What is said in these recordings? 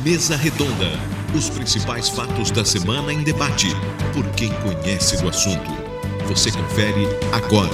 Mesa Redonda. Os principais fatos da semana em debate, por quem conhece do assunto. Você confere agora.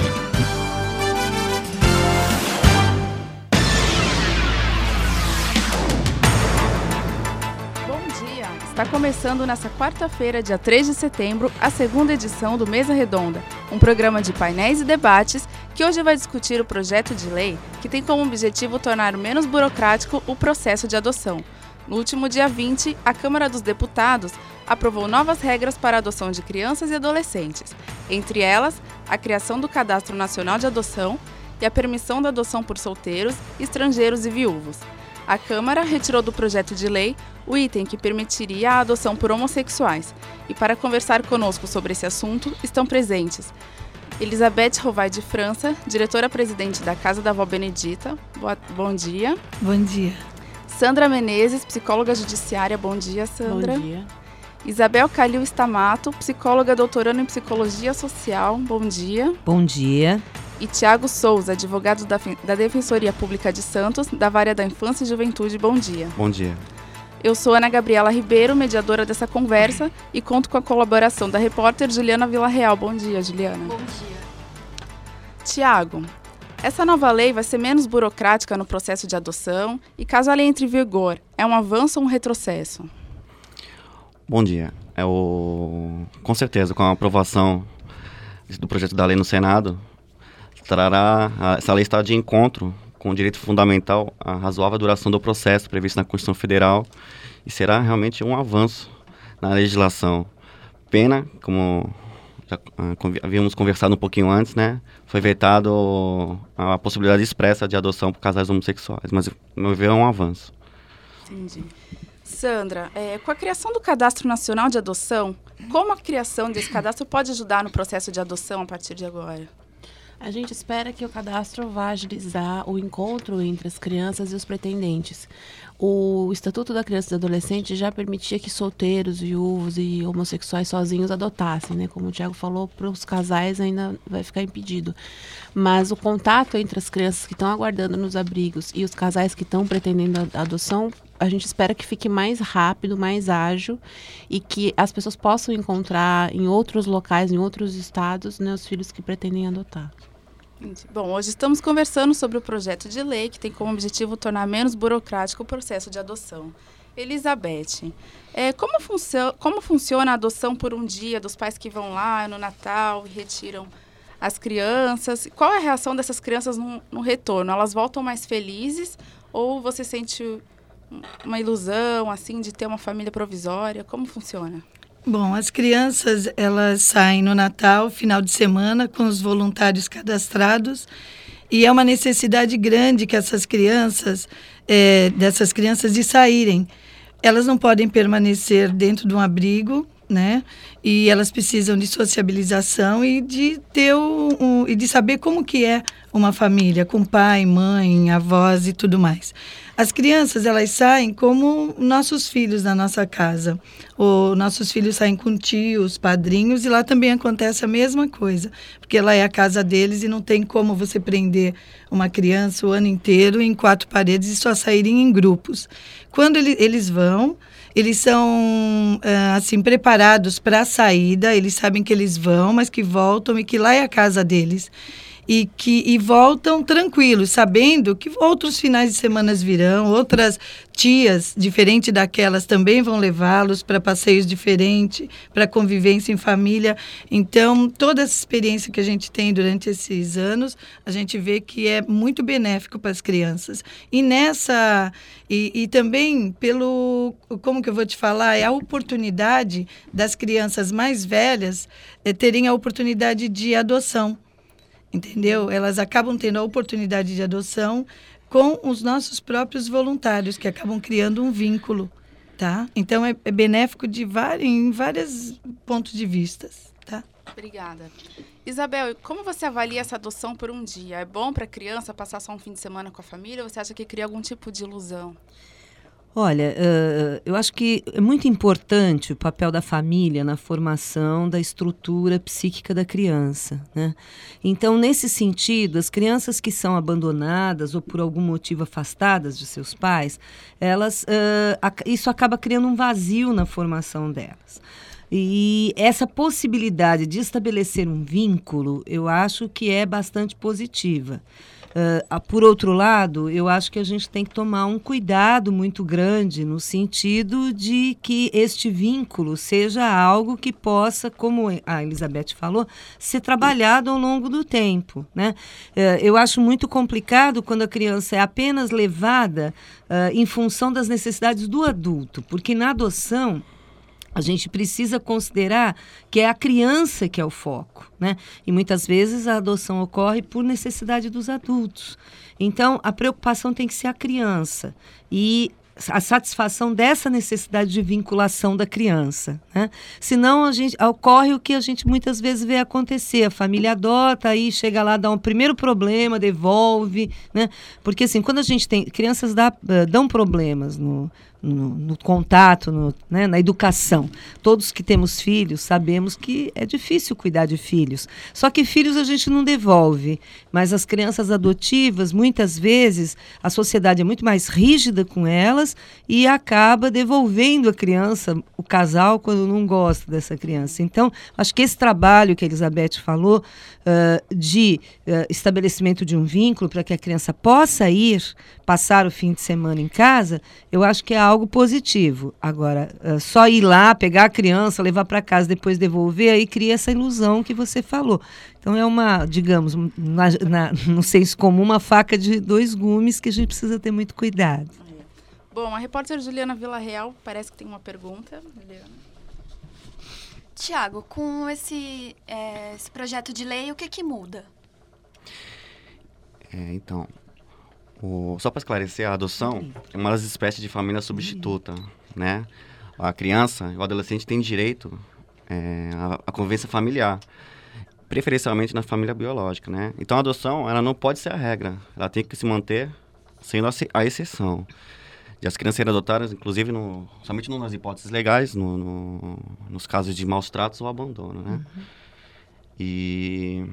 Bom dia! Está começando nesta quarta-feira, dia 3 de setembro, a segunda edição do Mesa Redonda, um programa de painéis e debates que hoje vai discutir o projeto de lei que tem como objetivo tornar menos burocrático o processo de adoção. No último dia 20, a Câmara dos Deputados aprovou novas regras para a adoção de crianças e adolescentes, entre elas, a criação do Cadastro Nacional de Adoção e a permissão da adoção por solteiros, estrangeiros e viúvos. A Câmara retirou do projeto de lei o item que permitiria a adoção por homossexuais. E para conversar conosco sobre esse assunto, estão presentes Elizabeth Rovai de França, diretora-presidente da Casa da Vó Benedita. Bom dia. Bom dia. Sandra Menezes, psicóloga judiciária. Bom dia, Sandra. Bom dia. Isabel Calil Stamato, psicóloga doutoranda em psicologia social. Bom dia. Bom dia. E Tiago Souza, advogado da Defensoria Pública de Santos, da Vara da Infância e Juventude. Bom dia. Bom dia. Eu sou Ana Gabriela Ribeiro, mediadora dessa conversa, e conto com a colaboração da repórter Juliana Villarreal. Bom dia, Juliana. Bom dia. Tiago, essa nova lei vai ser menos burocrática no processo de adoção e, caso a lei entre em vigor, é um avanço ou um retrocesso? Bom dia. Com certeza, com a aprovação do projeto da lei no Senado, essa lei está de encontro com o direito fundamental à razoável duração do processo previsto na Constituição Federal e será realmente um avanço na legislação. Pena, como já havíamos conversado um pouquinho antes, né? Foi vetado a possibilidade expressa de adoção por casais homossexuais, mas, no meu ver, é um avanço. Entendi. Sandra, com a criação do Cadastro Nacional de Adoção, como a criação desse cadastro pode ajudar no processo de adoção a partir de agora? A gente espera que o cadastro vá agilizar o encontro entre as crianças e os pretendentes. O Estatuto da Criança e do Adolescente já permitia que solteiros, viúvos e homossexuais sozinhos adotassem, né? Como o Tiago falou, para os casais ainda vai ficar impedido. Mas o contato entre as crianças que estão aguardando nos abrigos e os casais que estão pretendendo a adoção, a gente espera que fique mais rápido, mais ágil e que as pessoas possam encontrar em outros locais, em outros estados, né, os filhos que pretendem adotar. Bom, hoje estamos conversando sobre o projeto de lei que tem como objetivo tornar menos burocrático o processo de adoção. Elizabeth, como funciona a adoção por um dia dos pais que vão lá no Natal e retiram as crianças? Qual é a reação dessas crianças no retorno? Elas voltam mais felizes ou você sente uma ilusão assim de ter uma família provisória? Como funciona? Bom, as crianças, elas saem no Natal, final de semana, com os voluntários cadastrados, e é uma necessidade grande que essas crianças, dessas crianças de saírem. Elas não podem permanecer dentro de um abrigo, né? E elas precisam de sociabilização e de ter e de saber como que é uma família, com pai, mãe, avós e tudo mais. As crianças, elas saem como nossos filhos na nossa casa. Nossos filhos saem com tios, padrinhos, e lá também acontece a mesma coisa, porque lá é a casa deles e não tem como você prender uma criança o ano inteiro em 4 paredes e só saírem em grupos. Quando eles vão, eles são assim, preparados para a saída, eles sabem que eles vão, mas que voltam e que lá é a casa deles. E voltam tranquilos, sabendo que outros finais de semana virão, outras tias, diferente daquelas, também vão levá-los para passeios diferentes, para convivência em família. Então, toda essa experiência que a gente tem durante esses anos, a gente vê que é muito benéfico para as crianças. E também como que eu vou te falar, é a oportunidade das crianças mais velhas terem a oportunidade de adoção. Entendeu? Elas acabam tendo a oportunidade de adoção com os nossos próprios voluntários, que acabam criando um vínculo, tá? Então, é benéfico em vários pontos de vista, tá? Obrigada. Isabel, como você avalia essa adoção por um dia? É bom para a criança passar só um fim de semana com a família ou você acha que cria algum tipo de ilusão? Olha, eu acho que é muito importante o papel da família na formação da estrutura psíquica da criança, né? Então, nesse sentido, as crianças que são abandonadas ou por algum motivo afastadas de seus pais, isso acaba criando um vazio na formação delas. E essa possibilidade de estabelecer um vínculo, eu acho que é bastante positiva. Por outro lado, eu acho que a gente tem que tomar um cuidado muito grande no sentido de que este vínculo seja algo que possa, como a Elizabeth falou, ser trabalhado ao longo do tempo, né? Eu acho muito complicado quando a criança é apenas levada em função das necessidades do adulto, porque na adoção a gente precisa considerar que é a criança que é o foco, né? E muitas vezes a adoção ocorre por necessidade dos adultos. Então, a preocupação tem que ser a criança e a satisfação dessa necessidade de vinculação da criança, né? Senão ocorre o que a gente muitas vezes vê acontecer, a família adota, aí chega lá, dá um primeiro problema, devolve, né? Porque assim, quando a gente tem, crianças dão problemas no contato, né, na educação. Todos que temos filhos sabemos que é difícil cuidar de filhos. Só que filhos a gente não devolve, mas as crianças adotivas, muitas vezes, a sociedade é muito mais rígida com elas e acaba devolvendo a criança, o casal, quando não gosta dessa criança. Então, acho que esse trabalho que a Elizabeth falou, de estabelecimento de um vínculo para que a criança possa passar o fim de semana em casa, eu acho que é algo positivo. Agora, só ir lá, pegar a criança, levar para casa, depois devolver, aí cria essa ilusão que você falou. Então é uma, digamos, no senso comum, uma faca de dois gumes que a gente precisa ter muito cuidado. Bom, a repórter Juliana Villarreal parece que tem uma pergunta. Juliana. Tiago, com esse projeto de lei, o que muda? Então, só para esclarecer, a adoção é uma das espécies de família substituta, né? A criança e o adolescente têm direito à convivência familiar, preferencialmente na família biológica, né? Então, a adoção, ela não pode ser a regra, ela tem que se manter sendo a exceção. E as crianças serem adotadas, inclusive, somente nas hipóteses legais, nos casos de maus tratos ou abandono, né? Uhum. E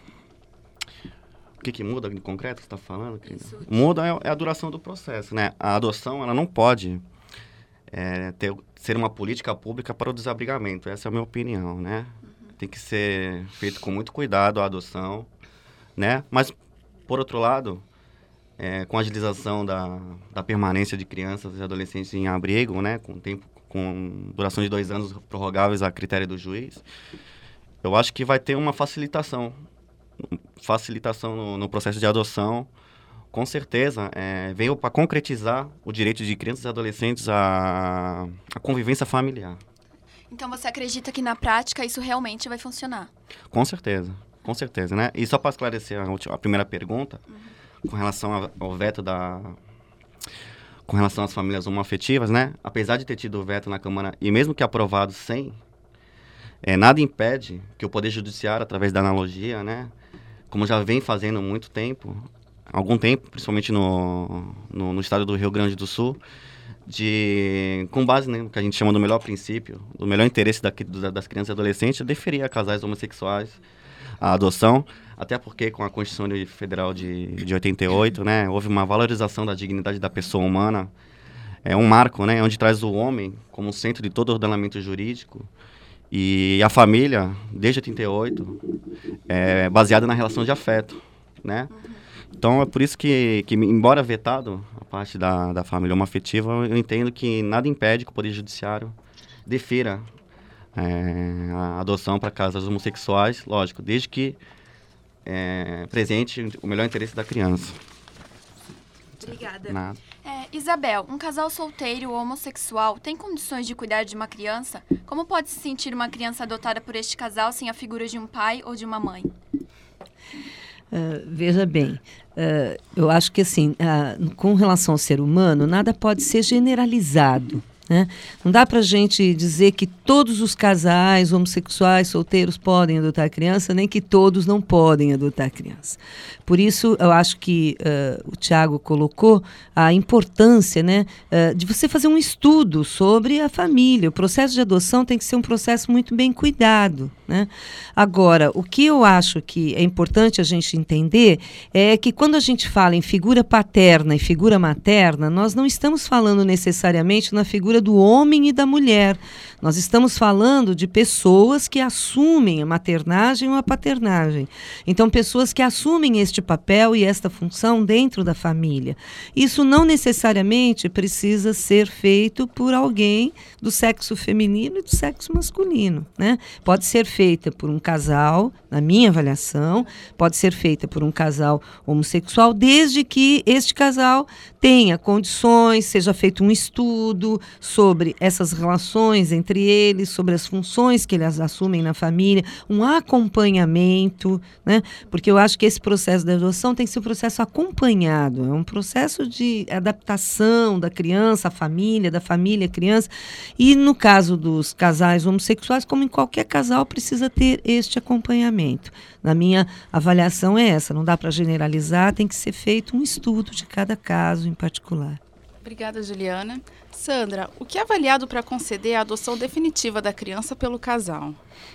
o que muda em concreto que você está falando, querida? Muda é a duração do processo, né? A adoção, ela não pode ser uma política pública para o desabrigamento. Essa é a minha opinião, né? Uhum. Tem que ser feito com muito cuidado a adoção, né? Mas, por outro lado, com a agilização da permanência de crianças e adolescentes em abrigo, né, com duração de 2 anos prorrogáveis a critério do juiz, eu acho que vai ter uma facilitação no processo de adoção. Com certeza, veio para concretizar o direito de crianças e adolescentes à convivência familiar. Então você acredita que na prática isso realmente vai funcionar? Com certeza, né? E só para esclarecer a primeira pergunta, com relação ao veto com relação às famílias homoafetivas, né? Apesar de ter tido o veto na Câmara, e mesmo que aprovado sem, nada impede que o Poder Judiciário, através da analogia, né? Como já vem fazendo há algum tempo, principalmente no estado do Rio Grande do Sul, com base no que a gente chama do melhor princípio, do melhor interesse das crianças e adolescentes, deferir a casais homossexuais a adoção, até porque com a Constituição Federal de 88, né, houve uma valorização da dignidade da pessoa humana, um marco, né, onde traz o homem como centro de todo o ordenamento jurídico, e a família, desde 88, é baseada na relação de afeto, né? Então, é por isso que embora vetado a parte da família homoafetiva, eu entendo que nada impede que o Poder Judiciário defira a adoção para casais homossexuais, lógico, desde que presente o melhor interesse da criança. Obrigada. Nada. Isabel, um casal solteiro ou homossexual tem condições de cuidar de uma criança? Como pode se sentir uma criança adotada por este casal sem a figura de um pai ou de uma mãe? Veja bem, eu acho que assim, com relação ao ser humano, nada pode ser generalizado, né? Não dá para a gente dizer que todos os casais homossexuais solteiros podem adotar criança, nem que todos não podem adotar criança. Por isso, eu acho que o Tiago colocou a importância, né, de você fazer um estudo sobre a família. O processo de adoção tem que ser um processo muito bem cuidado, né? Agora, o que eu acho que é importante a gente entender é que quando a gente fala em figura paterna e figura materna, nós não estamos falando necessariamente na figura do homem e da mulher. Nós estamos falando de pessoas que assumem a maternagem ou a paternagem. Então, pessoas que assumem este papel e esta função dentro da família. Isso não necessariamente precisa ser feito por alguém do sexo feminino e do sexo masculino, né? Pode ser feita por um casal, na minha avaliação, pode ser feita por um casal homossexual, desde que este casal tenha condições, seja feito um estudo sobre essas relações entre eles, sobre as funções que eles assumem na família, um acompanhamento, né? Porque eu acho que esse processo da adoção tem que ser um processo acompanhado, é um processo de adaptação da criança à família, da família à criança, e no caso dos casais homossexuais, como em qualquer casal, precisa ter este acompanhamento. Na minha avaliação é essa, não dá para generalizar, tem que ser feito um estudo de cada caso em particular. Obrigada, Juliana. Sandra, o que é avaliado para conceder a adoção definitiva da criança pelo casal?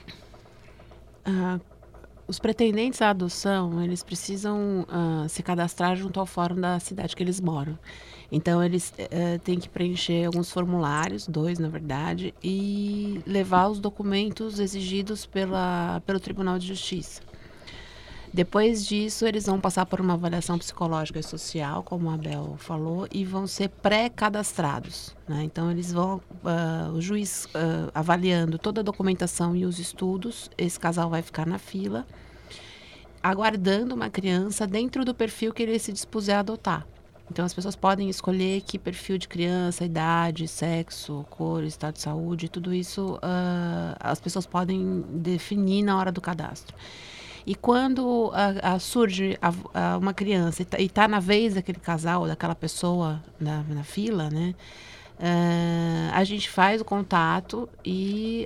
Os pretendentes à adoção, eles precisam se cadastrar junto ao fórum da cidade que eles moram. Então, eles têm que preencher alguns formulários, 2, na verdade, e levar os documentos exigidos pelo Tribunal de Justiça. Depois disso, eles vão passar por uma avaliação psicológica e social, como a Abel falou, e vão ser pré-cadastrados, né? Então, eles vão, o juiz avaliando toda a documentação e os estudos, esse casal vai ficar na fila, aguardando uma criança dentro do perfil que ele se dispuser a adotar. Então, as pessoas podem escolher que perfil de criança, idade, sexo, cor, estado de saúde, tudo isso as pessoas podem definir na hora do cadastro. E quando surge uma criança e está na vez daquele casal, daquela pessoa na fila, né, a gente faz o contato e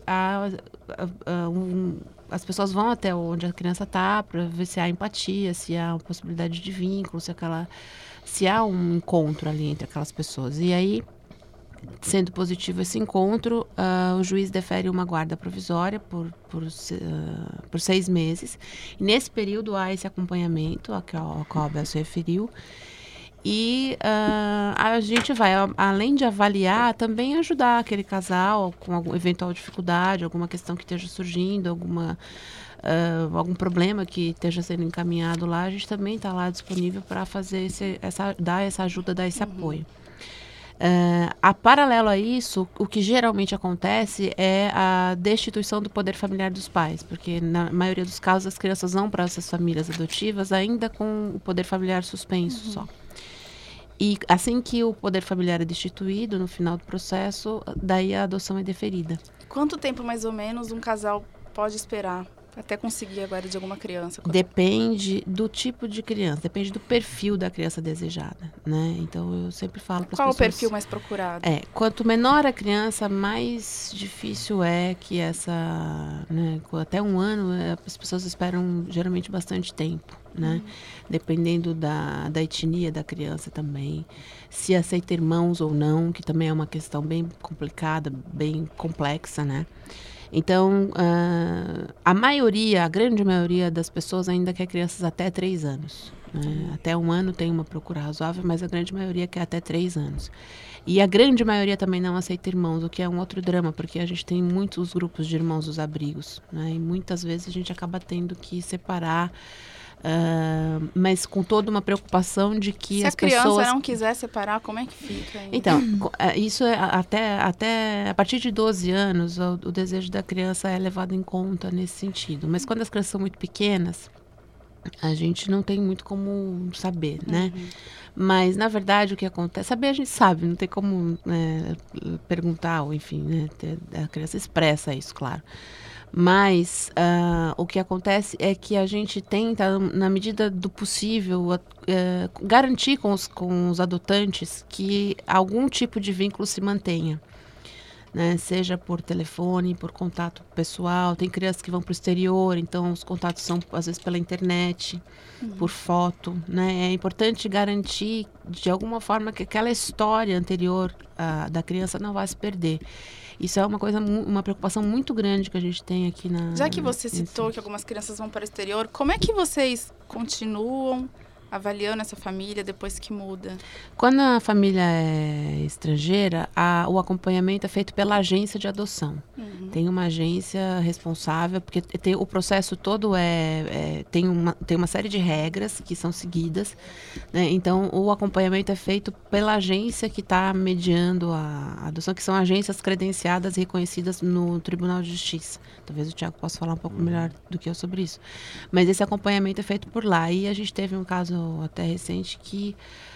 as pessoas vão até onde a criança está para ver se há empatia, se há uma possibilidade de vínculo, se há um encontro ali entre aquelas pessoas. E aí, sendo positivo esse encontro, o juiz defere uma guarda provisória por 6 meses. E nesse período há esse acompanhamento a qual a Abel se referiu. E a gente vai, além de avaliar, também ajudar aquele casal com alguma eventual dificuldade, alguma questão que esteja surgindo, algum problema que esteja sendo encaminhado lá. A gente também está lá disponível para fazer dar essa ajuda, dar esse apoio. A paralelo a isso, o que geralmente acontece é a destituição do poder familiar dos pais, porque na maioria dos casos as crianças vão para essas famílias adotivas ainda com o poder familiar suspenso só. E assim que o poder familiar é destituído, no final do processo, daí a adoção é deferida. Quanto tempo mais ou menos um casal pode esperar até conseguir a guarda de alguma criança? Depende do tipo de criança, depende do perfil da criança desejada, né? Então, eu sempre falo para as pessoas... Qual o perfil mais procurado? Quanto menor a criança, mais difícil é que né, até 1 ano, as pessoas esperam geralmente bastante tempo, né? Dependendo da etnia da criança também, se aceita irmãos ou não, que também é uma questão bem complicada, bem complexa, né? Então, a grande maioria das pessoas ainda quer crianças até 3 anos. Né? Até 1 ano tem uma procura razoável, mas a grande maioria quer até 3 anos. E a grande maioria também não aceita irmãos, o que é um outro drama, porque a gente tem muitos grupos de irmãos dos abrigos, né? E muitas vezes a gente acaba tendo que separar, mas com toda uma preocupação de que as pessoas... Se a criança não quiser separar, como é que fica? Então, isso é até a partir de 12 anos, o desejo da criança é levado em conta nesse sentido. Mas quando as crianças são muito pequenas, a gente não tem muito como saber, né? Mas, na verdade, o que acontece... Saber a gente sabe, não tem como perguntar, ou enfim, né? A criança expressa isso, claro. Mas o que acontece é que a gente tenta, na medida do possível, garantir com os adotantes que algum tipo de vínculo se mantenha. né? Seja por telefone, por contato pessoal. Tem crianças que vão para o exterior, então os contatos são, às vezes, pela internet, por foto, né? É importante garantir, de alguma forma, que aquela história anterior da criança não vai se perder. Isso é uma preocupação muito grande que a gente tem aqui na... Já que você citou que algumas crianças vão para o exterior, como é que vocês continuam avaliando essa família depois que muda? Quando a família é estrangeira, o acompanhamento é feito pela agência de adoção. Tem uma agência responsável, porque o processo todo tem uma série de regras que são seguidas, né? Então, o acompanhamento é feito pela agência que está mediando a adoção, que são agências credenciadas e reconhecidas no Tribunal de Justiça. Talvez o Tiago possa falar um pouco melhor do que eu sobre isso. Mas esse acompanhamento é feito por lá. E a gente teve um caso até recente que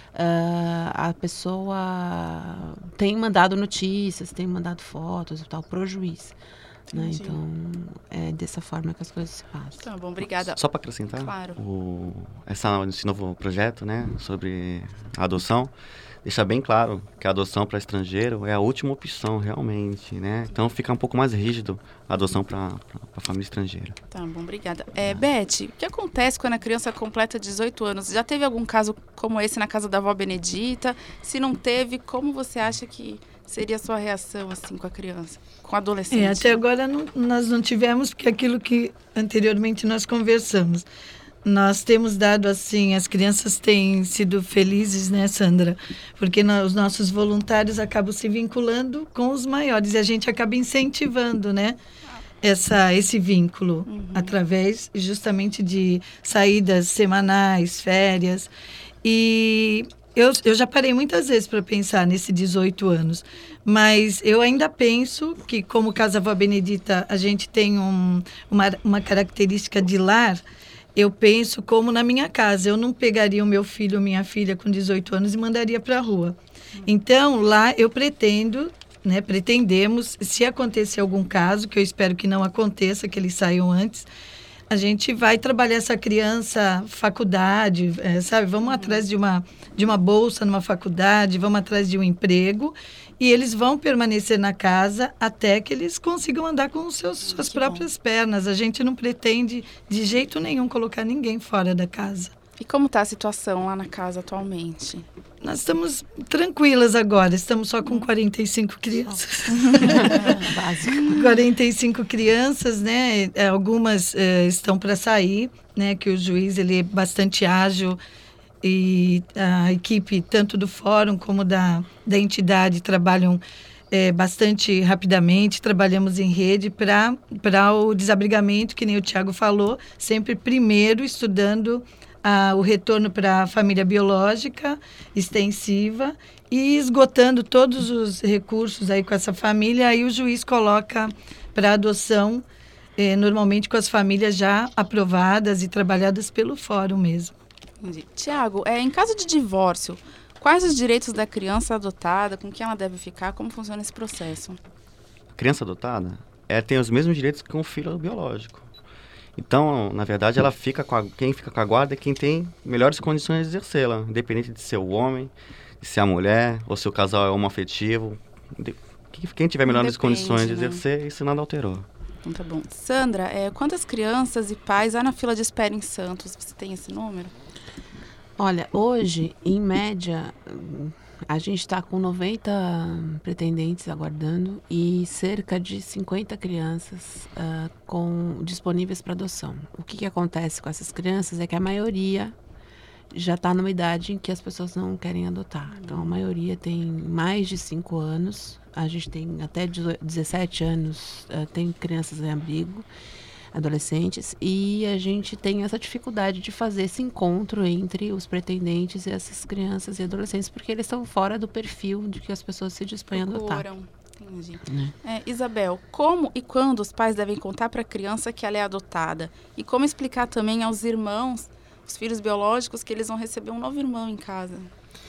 a pessoa tem mandado notícias, tem mandado fotos e tal para o juiz. Né? Então, é dessa forma que as coisas se passam. Tá bom, obrigada. Só para acrescentar, claro. Esse novo projeto, né, sobre a adoção, deixa bem claro que a adoção para estrangeiro é a última opção, realmente, né? Então, fica um pouco mais rígido a adoção para a família estrangeira. Tá bom, obrigada. Beth, o que acontece quando a criança completa 18 anos? Já teve algum caso como esse na casa da avó Benedita? Se não teve, como você acha que seria a sua reação, assim, com a criança, com o adolescente? Até agora nós não tivemos, porque aquilo que anteriormente nós conversamos. Nós temos dado, assim, as crianças têm sido felizes, né, Sandra? Porque os nossos voluntários acabam se vinculando com os maiores e a gente acaba incentivando, né, esse vínculo através justamente de saídas semanais, férias. E eu já parei muitas vezes para pensar nesse 18 anos, mas eu ainda penso que, como Casa Vó Benedita, a gente tem uma característica de lar. Eu penso como na minha casa. Eu não pegaria o meu filho ou minha filha com 18 anos e mandaria para a rua. Então, lá eu pretendemos, se acontecer algum caso, que eu espero que não aconteça, que eles saiam antes, a gente vai trabalhar essa criança, faculdade, sabe? Vamos atrás de uma bolsa numa faculdade, vamos atrás de um emprego, e eles vão permanecer na casa até que eles consigam andar com suas próprias pernas. A gente não pretende, de jeito nenhum, colocar ninguém fora da casa. E como está a situação lá na casa atualmente? Nós estamos tranquilas agora, estamos só com 45 crianças. Básico. 45 crianças, né? Algumas estão para sair, né? Que o juiz ele é bastante ágil e a equipe, tanto do fórum como da entidade, trabalham bastante rapidamente. Trabalhamos em rede para o desabrigamento, que nem o Tiago falou, sempre primeiro estudando o retorno para a família biológica extensiva e esgotando todos os recursos aí com essa família, aí o juiz coloca para adoção, normalmente com as famílias já aprovadas e trabalhadas pelo fórum mesmo. Entendi. Tiago, em caso de divórcio, quais os direitos da criança adotada, com quem ela deve ficar, como funciona esse processo? A criança adotada tem os mesmos direitos que um filho biológico. Então, na verdade, quem fica com a guarda é quem tem melhores condições de exercê-la, independente de ser o homem, de ser a mulher, ou se o casal é homoafetivo. Quem tiver melhores condições de exercer, isso nada alterou. Então, tá bom. Sandra, quantas crianças e pais há na fila de espera em Santos? Você tem esse número? Olha, hoje, em média, a gente está com 90 pretendentes aguardando e cerca de 50 crianças disponíveis para adoção. O que acontece com essas crianças é que a maioria já está numa idade em que as pessoas não querem adotar. Então, a maioria tem mais de 5 anos, a gente tem até 17 anos, tem crianças em abrigo, adolescentes, e a gente tem essa dificuldade de fazer esse encontro entre os pretendentes e essas crianças e adolescentes, porque eles estão fora do perfil de que as pessoas se dispõem a adotar. Entendi. Isabel, como e quando os pais devem contar para a criança que ela é adotada? E como explicar também aos irmãos, os filhos biológicos, que eles vão receber um novo irmão em casa?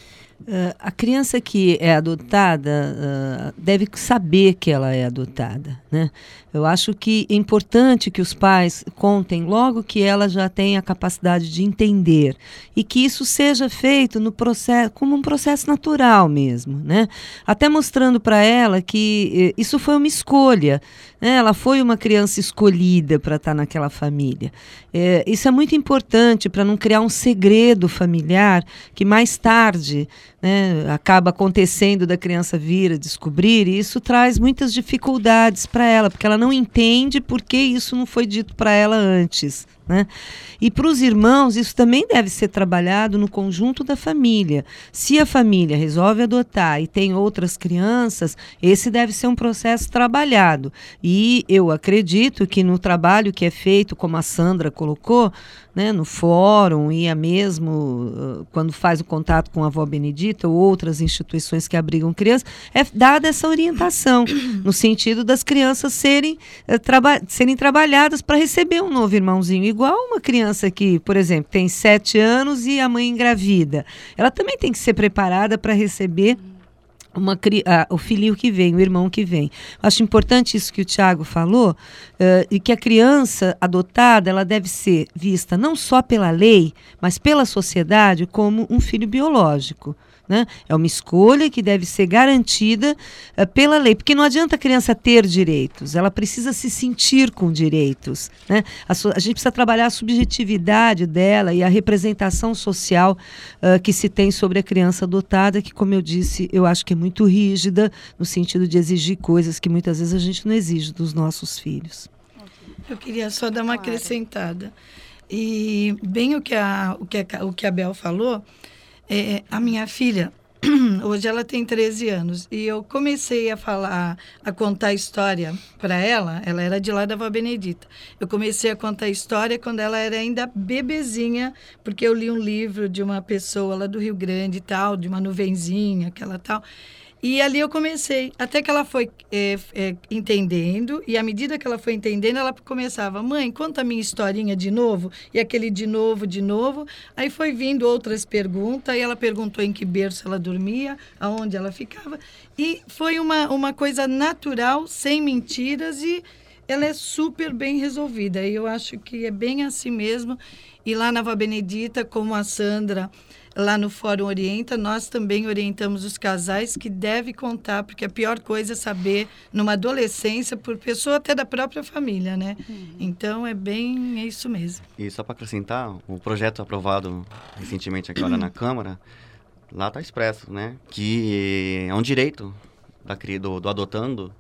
A criança que é adotada deve saber que ela é adotada, né? Eu acho que é importante que os pais contem logo que ela já tem a capacidade de entender e que isso seja feito no processo, como um processo natural mesmo, né? Até mostrando para ela que isso foi uma escolha, né? Ela foi uma criança escolhida para estar naquela família. Isso é muito importante para não criar um segredo familiar que mais tarde, né, acaba acontecendo da criança vir a descobrir, e isso traz muitas dificuldades para ela, porque ela não entende por que isso não foi dito para ela antes, né? E para os irmãos, isso também deve ser trabalhado no conjunto da família. Se a família resolve adotar e tem outras crianças, esse deve ser um processo trabalhado. E eu acredito que no trabalho que é feito, como a Sandra colocou, né, no fórum e mesmo quando faz o contato com a avó Benedita ou outras instituições que abrigam crianças, é dada essa orientação, no sentido das crianças serem trabalhadas para receber um novo irmãozinho, igual uma criança que, por exemplo, tem 7 anos e a mãe engravida. Ela também tem que ser preparada para receber o filhinho que vem, o irmão que vem. Acho importante isso que o Tiago falou, e que a criança adotada, ela deve ser vista não só pela lei, mas pela sociedade como um filho biológico, né? É uma escolha que deve ser garantida pela lei, porque não adianta a criança ter direitos, ela precisa se sentir com direitos, né? A gente precisa trabalhar a subjetividade dela e a representação social que se tem sobre a criança adotada, que, como eu disse, eu acho que é muito rígida, no sentido de exigir coisas que muitas vezes a gente não exige dos nossos filhos. Eu queria só dar uma acrescentada. E bem o que a Bel falou, a minha filha, hoje ela tem 13 anos, e eu comecei a contar a história para ela era de lá da avó Benedita. Eu comecei a contar a história quando ela era ainda bebezinha, porque eu li um livro de uma pessoa lá do Rio Grande e tal, de uma nuvenzinha, aquela tal. E ali eu comecei, até que ela foi entendendo, e à medida que ela foi entendendo, ela começava: mãe, conta a minha historinha de novo, e aquele de novo. Aí foi vindo outras perguntas, e ela perguntou em que berço ela dormia, aonde ela ficava, e foi uma coisa natural, sem mentiras, e ela é super bem resolvida. E eu acho que é bem assim mesmo. E lá na avó Benedita, como a Sandra lá no Fórum orienta, nós também orientamos os casais que devem contar, porque a pior coisa é saber numa adolescência, por pessoa até da própria família, né? Então, é isso mesmo. E só para acrescentar, o projeto aprovado recentemente agora na Câmara, lá está expresso, né? Que é um direito do adotando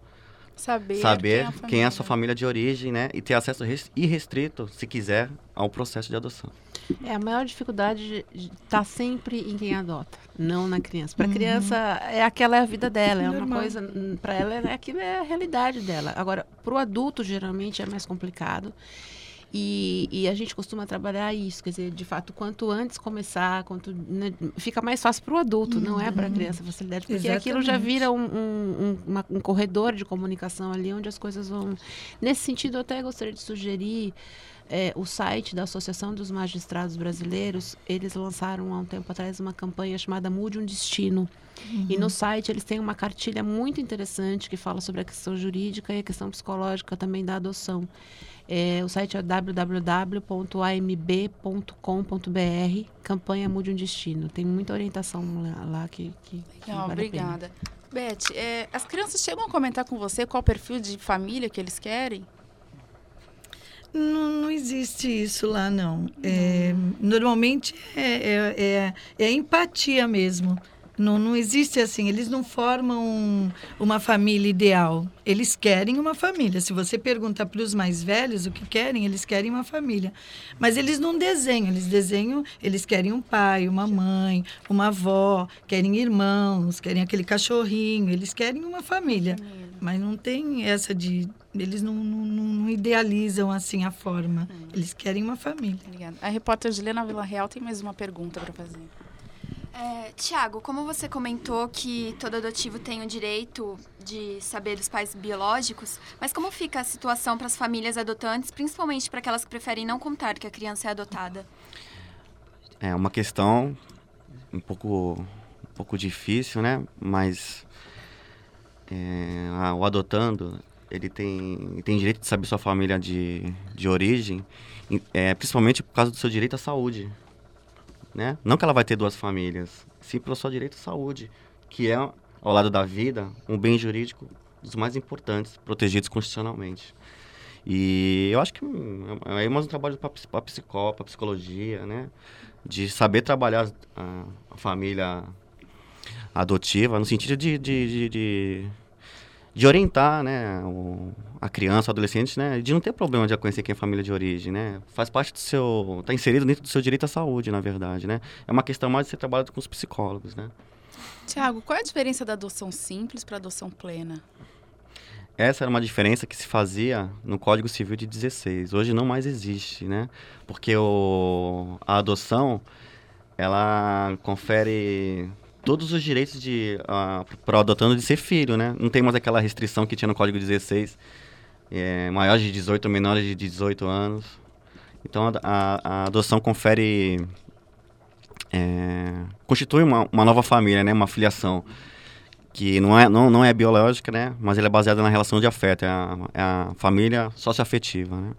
saber quem é a sua família de origem, né? E ter acesso irrestrito, se quiser, ao processo de adoção. A maior dificuldade está sempre em quem adota, não na criança. Para a criança, aquela é a vida dela, é uma coisa, para ela, aquilo é a realidade dela. Agora, para o adulto, geralmente, é mais complicado. E a gente costuma trabalhar isso, quer dizer, de fato, quanto antes começar, né, fica mais fácil para o adulto, não é para a criança a facilidade, porque aquilo já vira um corredor de comunicação ali, onde as coisas vão... Nesse sentido, eu até gostaria de sugerir o site da Associação dos Magistrados Brasileiros. Eles lançaram há um tempo atrás uma campanha chamada Mude um Destino. E no site eles têm uma cartilha muito interessante que fala sobre a questão jurídica e a questão psicológica também da adoção. O site é www.amb.com.br, campanha Mude um Destino. Tem muita orientação lá que Legal, vale obrigada. Beth, as crianças chegam a comentar com você qual perfil de família que eles querem? Não existe isso lá, não. Normalmente é empatia mesmo. Não existe assim, eles não formam uma família ideal. Eles querem uma família. Se você perguntar para os mais velhos o que querem, eles querem uma família. Mas eles não desenham, eles querem um pai, uma mãe, uma avó, querem irmãos, querem aquele cachorrinho, eles querem uma família. Mas não tem essa de... Eles não idealizam assim a forma. Eles querem uma família. Obrigada. A repórter Juliana Villarreal tem mais uma pergunta para fazer. Tiago, como você comentou que todo adotivo tem o direito de saber dos pais biológicos, mas como fica a situação para as famílias adotantes, principalmente para aquelas que preferem não contar que a criança é adotada? É uma questão um pouco pouco difícil, né? Mas o adotando, ele tem direito de saber sua família de origem, principalmente por causa do seu direito à saúde, né? Não que ela vai ter 2 famílias, sim pelo seu direito à saúde, que é, ao lado da vida, um bem jurídico dos mais importantes, protegidos constitucionalmente. E eu acho que é mais um trabalho para a psicologia, né? De saber trabalhar a família adotiva, no sentido de orientar, né, a criança, o adolescente, né, de não ter problema de conhecer quem é família de origem, né, faz parte do seu, está inserido dentro do seu direito à saúde, na verdade, né, é uma questão mais de ser trabalhado com os psicólogos, né. Tiago, qual é a diferença da adoção simples para a adoção plena? Essa era uma diferença que se fazia no Código Civil de 16, hoje não mais existe, né, porque a adoção, ela confere todos os direitos para o adotando de ser filho, né? Não tem mais aquela restrição que tinha no Código 16, maiores de 18 ou menores de 18 anos. Então, a adoção confere, constitui uma nova família, né? Uma filiação, que não é biológica, né? Mas ela é baseada na relação de afeto, é a família socioafetiva, né?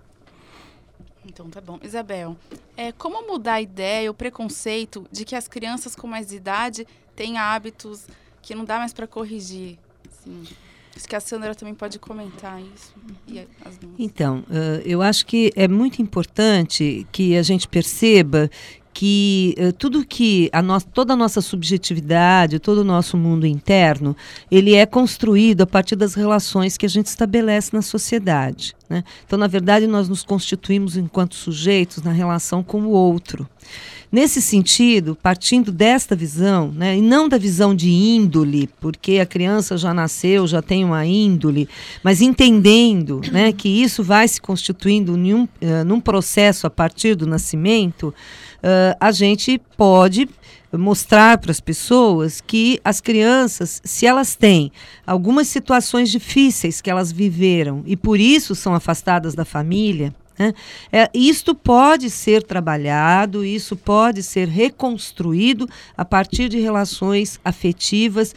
Então tá bom. Isabel, como mudar a ideia, o preconceito de que as crianças com mais idade têm hábitos que não dá mais para corrigir? Assim, acho que a Sandra também pode comentar isso. E as duas. Então, eu acho que é muito importante que a gente perceba que toda a nossa subjetividade, todo o nosso mundo interno, ele é construído a partir das relações que a gente estabelece na sociedade, né? Então, na verdade, nós nos constituímos enquanto sujeitos na relação com o outro. Nesse sentido, partindo desta visão, né, e não da visão de índole, porque a criança já nasceu, já tem uma índole, mas entendendo, né, que isso vai se constituindo num processo a partir do nascimento, a gente pode mostrar para as pessoas que as crianças, se elas têm algumas situações difíceis que elas viveram e por isso são afastadas da família, isto pode ser trabalhado, isso pode ser reconstruído a partir de relações afetivas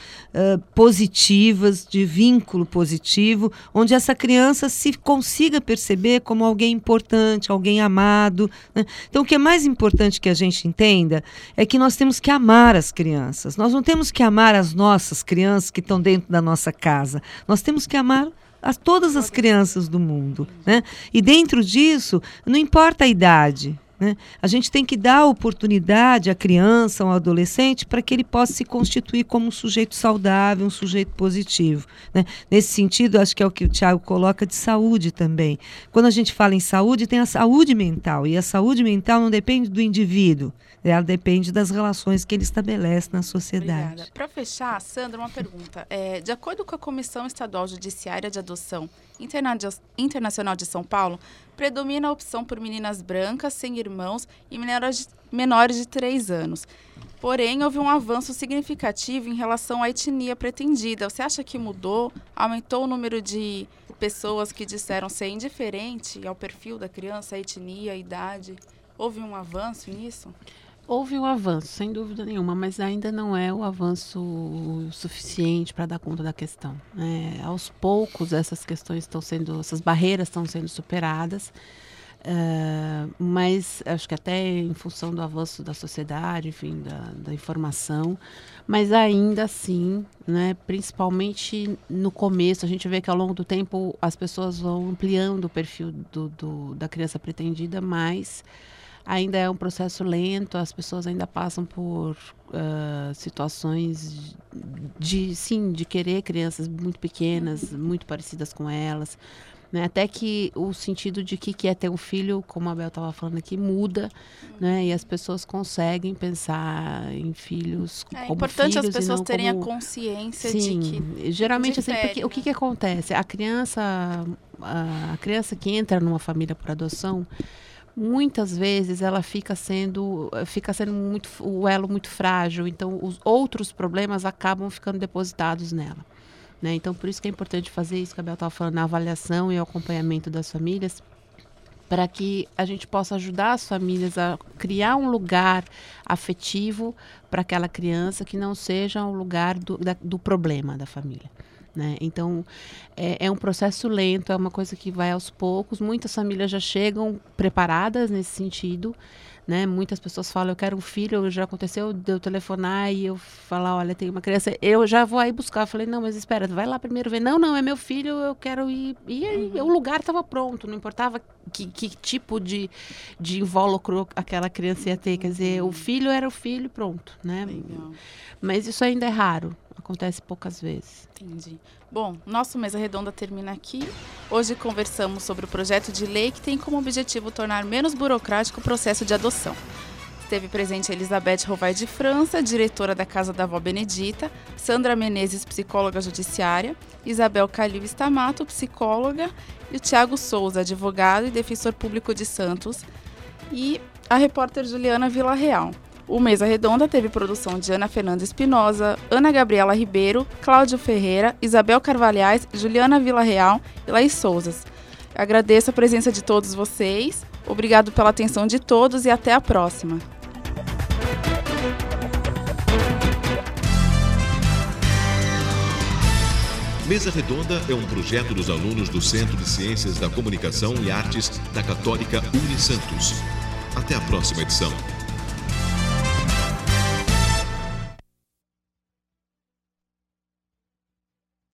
positivas, de vínculo positivo, onde essa criança se consiga perceber como alguém importante, alguém amado, né? Então, o que é mais importante que a gente entenda é que nós temos que amar as crianças. Nós não temos que amar as nossas crianças que estão dentro da nossa casa. Nós temos que amar a todas as crianças do mundo, né? E dentro disso, não importa a idade, né? A gente tem que dar oportunidade à criança, ao adolescente, para que ele possa se constituir como um sujeito saudável, um sujeito positivo, né? Nesse sentido, acho que é o que o Tiago coloca de saúde também. Quando a gente fala em saúde, tem a saúde mental, e a saúde mental não depende do indivíduo, ela depende das relações que ele estabelece na sociedade. Obrigada. Para fechar, Sandra, uma pergunta. De acordo com a Comissão Estadual Judiciária de Adoção Internacional de São Paulo, predomina a opção por meninas brancas, sem irmãos e menores de 3 anos. Porém, houve um avanço significativo em relação à etnia pretendida. Você acha que mudou? Aumentou o número de pessoas que disseram ser indiferente ao perfil da criança, a etnia, a idade? Houve um avanço nisso? Houve um avanço, sem dúvida nenhuma, mas ainda não é o avanço suficiente para dar conta da questão. Aos poucos, essas barreiras estão sendo superadas, mas acho que até em função do avanço da sociedade, enfim, da informação, mas ainda assim, né, principalmente no começo, a gente vê que ao longo do tempo as pessoas vão ampliando o perfil da criança pretendida, mas ainda é um processo lento, as pessoas ainda passam por situações de querer crianças muito pequenas, muito parecidas com elas, né? Até que o sentido de que é ter um filho, como a Bel estava falando aqui, muda, né? E as pessoas conseguem pensar em filhos como filhos. É importante as pessoas terem como... a consciência Sim, de que... geralmente difere, assim, porque, o que acontece? A criança que entra numa família por adoção, muitas vezes ela fica sendo muito, o elo muito frágil, então os outros problemas acabam ficando depositados nela, né? Então, por isso que é importante fazer isso que a Bel estava falando, na avaliação e o acompanhamento das famílias, para que a gente possa ajudar as famílias a criar um lugar afetivo para aquela criança que não seja um lugar do problema da família, né? Então, é um processo lento, é uma coisa que vai aos poucos. Muitas famílias já chegam preparadas nesse sentido, né? Muitas pessoas falam, eu quero um filho, já aconteceu de eu telefonar e eu falar, olha, tem uma criança, eu já vou aí buscar. Eu falei, não, mas espera, vai lá primeiro ver. Não, é meu filho, eu quero ir. E aí, o lugar estava pronto, não importava que tipo de invólucro aquela criança ia ter. Quer dizer, o filho era o filho e pronto, né? Legal. Mas isso ainda é raro, acontece poucas vezes. Entendi. Bom, nosso Mesa Redonda termina aqui. Hoje conversamos sobre o projeto de lei que tem como objetivo tornar menos burocrático o processo de adoção. Esteve presente a Elizabeth Rovai de França, diretora da Casa da Avó Benedita, Sandra Menezes, psicóloga judiciária, Isabel Calil Stamato, psicóloga, e o Tiago Souza, advogado e defensor público de Santos, e a repórter Juliana Villarreal. O Mesa Redonda teve produção de Ana Fernanda Espinosa, Ana Gabriela Ribeiro, Cláudio Ferreira, Isabel Carvalhais, Juliana Villarreal e Laís Souzas. Agradeço a presença de todos vocês, obrigado pela atenção de todos e até a próxima. Mesa Redonda é um projeto dos alunos do Centro de Ciências da Comunicação e Artes da Católica Unisantos. Até a próxima edição.